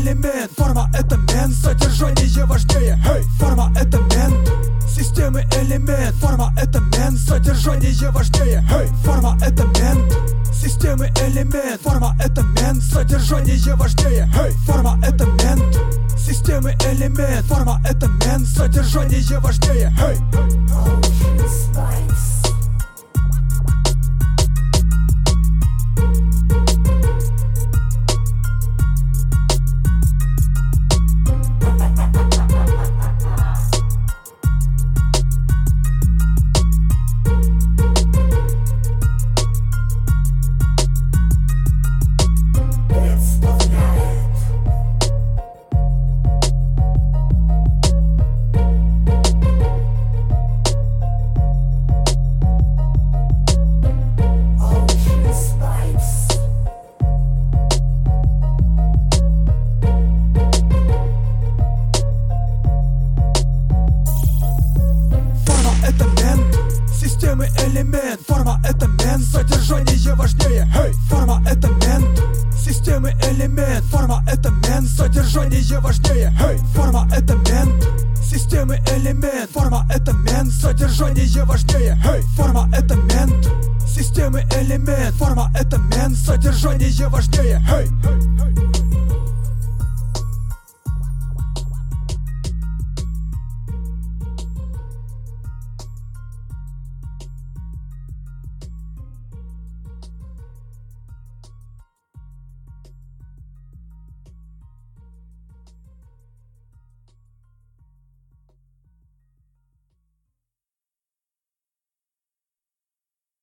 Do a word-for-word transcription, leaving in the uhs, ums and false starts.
элемент, форма это мент, содержание важнее. Hey! Форма это мент, системы элемент, форма это мент, содержание важнее. Hey! Форма это мент, системы элемент, форма это мент, содержание важнее. Hey! Форма это мент, системы элемент, форма это мент, содержание важнее. Hey! Системы элемент, форма это мент, содержание важнее. Hey! Форма это мент, системы элемент, форма это мент, содержание важнее. Hey! Форма это мент, системы элемент, форма это мент, содержание важнее. Hey! Форма это мент, системы элемент, форма это мент, содержание важнее. Hey! Hey! Hey!